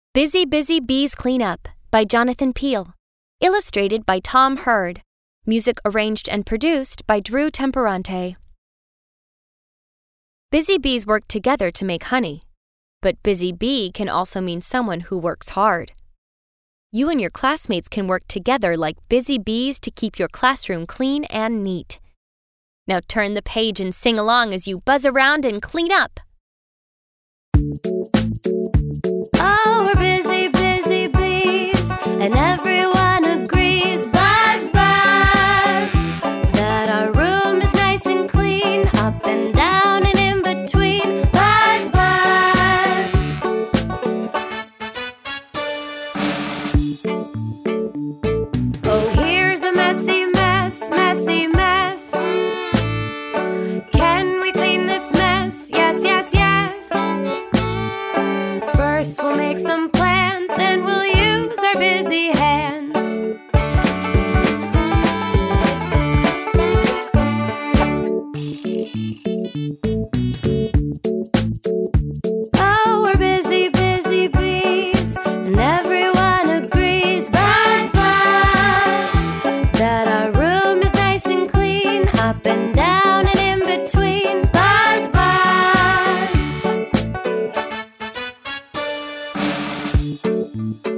Busy, Busy Bees Clean Up by Jonathan Peele. Illustrated by Tom Hurd. Music arranged and produced by Drew Temperante. Busy bees work together to make honey, but busy bee can also mean someone who works hard. You and your classmates can work together like busy bees to keep your classroom clean and neat. Now turn the page and sing along as you buzz around and clean up. Oh, we're busy, busy bees, and everyone agrees, buzz, buzz, that our room is nice and clean, up and down and in between, buzz, buzz. Oh, here's a messy mess, messy mess. Can we clean this mess? Yes, yes, yes. First we'll make some plans, then we'll use our busy hands. Oh, we're busy, busy bees, and everyone agrees, buzz, buzz, that our room is nice and clean, up and down and in between, buzz, buzz.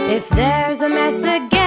If there's a mess again,